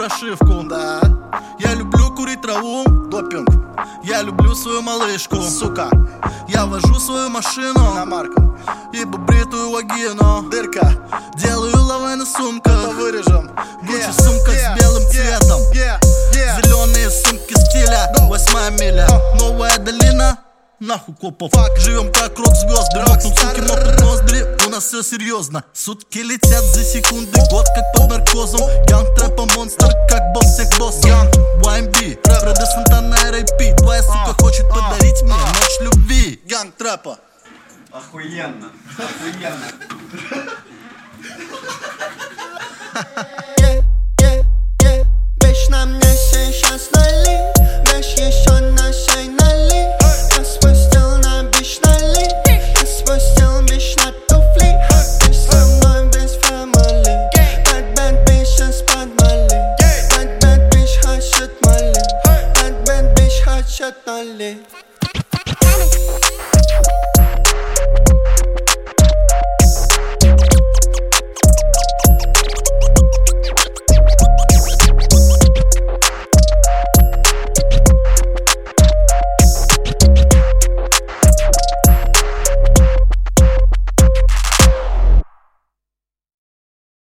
прошивку. Да, Я люблю курить траву, допинг, я люблю свою малышку. сука, Я вожу свою машину, иномарка, ибо бритую вагину. дырка, Делаю лавы на сумках, то вырежем. Гуччи сумка с белым цветом, зеленые сумки стиля, 8-я миля, новая долина. Нахуй копов, живем как рок-звезды. Мокнут суки, мокнут ноздри, у нас все серьезно. Сутки летят за секунды, год как под наркозом. Янг трэпа монстр, как босс всех боссов. Янг, YMB, Фредди Сантана и Рэйпи. Твоя сука хочет подарить мне ночь любви. Янг трэпа. Охуенно, охуенно. Weź na mnie się siasnali, weź jeszcze naszej nali. Ja swój styl nabyś nali, ja swój styl byś na tufli. Byś ze mną bez family, bad bad bitch spad mali. Bad bad bitch hot shit mali, bad bad bitch hot shit mali.